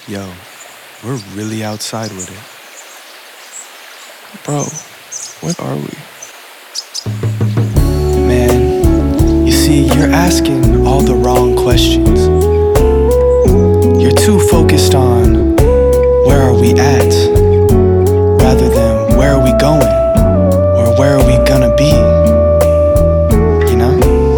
Yo, we're really outside with it. Bro, what are we? Man, you see, you're asking all the wrong questions. You're too focused on where are we at, rather than where are we going, or where are we gonna be, you know?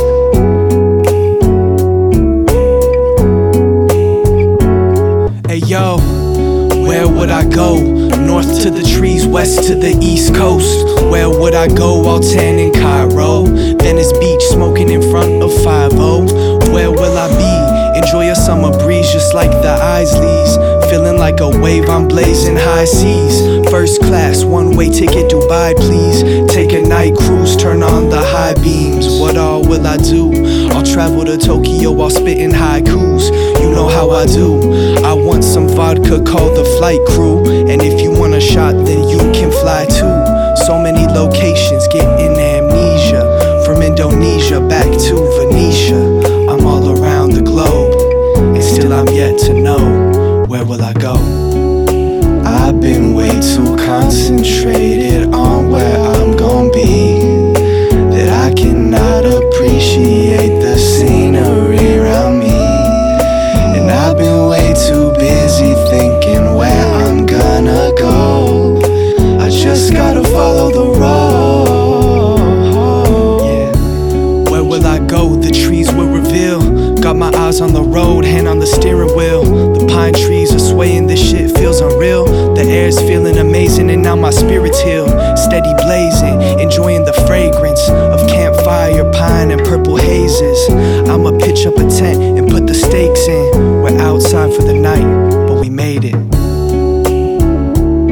Hey yo, where would I go? North to the trees, west to the east coast. Where would I go? All tan in Cairo, Venice Beach, smoking in front of 5-0. Where will I be? Enjoy a summer breeze just like the Isleys. Feeling like a wave, I'm blazing high seas. First class, one-way ticket, Dubai please. Take a night cruise, turn on the high beams. What all will I do? I'll travel to Tokyo while spitting haikus. You know how I do. I want some vodka, call the flight crew. And if you want a shot, then you can fly too. So many locations, getting amnesia. From Indonesia back to Venetia. I'm all around the globe, and still I'm yet to know, where will I go? I've been way too concentrated on where I'm gon' be, that I cannot appreciate the scenery around me. And I've been way too busy thinking where I'm gonna go. I just gotta follow the road. Yeah. Where will I go? The trees will reveal. Got my eyes on the road, hand on the steering wheel. The pine trees are swaying, this shit feels unreal. The air's feeling amazing and now my spirit's healed. Steady blazing, enjoying the fragrance of campfire, pine and purple hazes. I'ma pitch up a tent and put the stakes in. We're outside for the night, but we made it.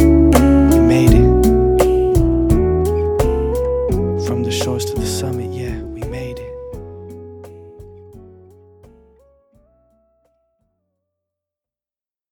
We made it. From the shores to the summit, yeah.